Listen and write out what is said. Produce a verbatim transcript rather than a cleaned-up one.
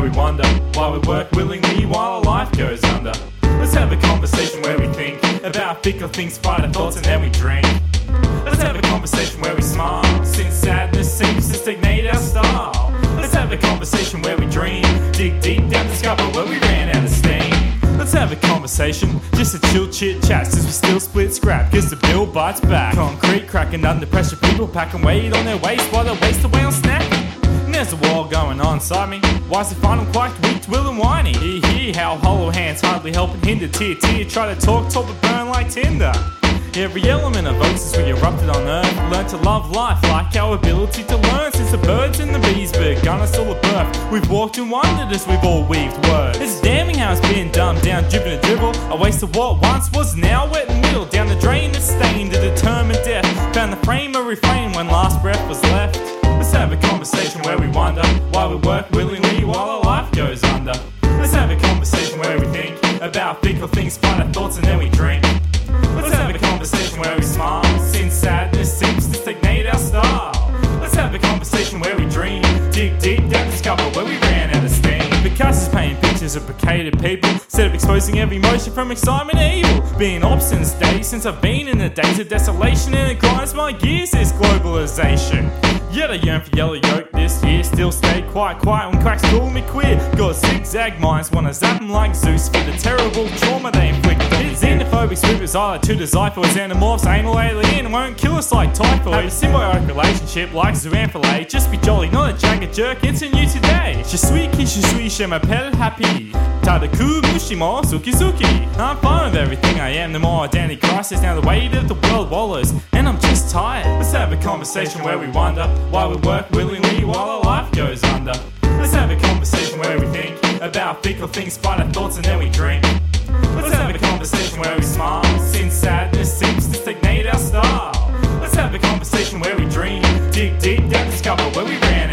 we wonder why we work willingly while our life goes under. Let's have a conversation where we think about fickle things, fight our thoughts, and then we drink. Let's have a conversation where we smile, since sadness seems to stagnate our style. Let's have a conversation where we dream, dig deep down, discover where we ran out of steam. Let's have a conversation, just a chill chit chat, since we still split scrap, cause the bill bites back. Concrete cracking under pressure, people packing weight on their waist while they waste away on snacking. And there's a war going on inside me, why's the find I'm quite weak, will and whiny. Hear, hear how hollow hands hardly help and hinder, tear, tear, try to talk, talk but burn like tinder. Every element of us since we erupted on earth, learned to love life like our ability to learn. Since the birds and the bees begun us all at birth, we've walked and wondered as we've all weaved words. It's damning how it's been dumbed down, driven to dribble, a waste of what once was now wet and whittled down the drain. It's stained to determine death, found the frame of refrain when last breath was left. Let's have a conversation where we wonder why we work willingly while our life goes under. Let's have a conversation where we think about fickle things, fight our thoughts, and then we drink. Let's have a conversation where we smile, since sadness seems to stagnate our style. Let's have a conversation where we dream, dig deep down, discover where we ran out of steam. Picasso's painting pictures of placated people, instead of exposing every emotion from excitement to evil. Being obstinate days since I've been in the days of desolation, and it grinds my gears, this globalization. Yet I yearn for yellow yolk this year, still stay quite quiet when cracks call me queer. Got zigzag minds, wanna zap them like Zeus for the terrible trauma they inflict. His xenophobic sweepers are like two disciples, xenomorphs, anal alien, won't kill us like typhoid. Have a symbiotic relationship like Zoanthilate, just be jolly, not a jagged jerk, it's a new today. Je suis qui je suis, je m'appelle happy. Tadaku mushimo suki suki. I'm fine with everything I am, the more identity crisis, now the weight of the world wallows, and I'm just tired. Let's have a conversation where we wonder why we work willingly while our life goes under. Let's have a conversation where we think about fickle things, fight our thoughts, and then we drink. Let's have a conversation where we smile, since sadness seems to stagnate our style. Let's have a conversation where we dream, dig deep down, discover where we ran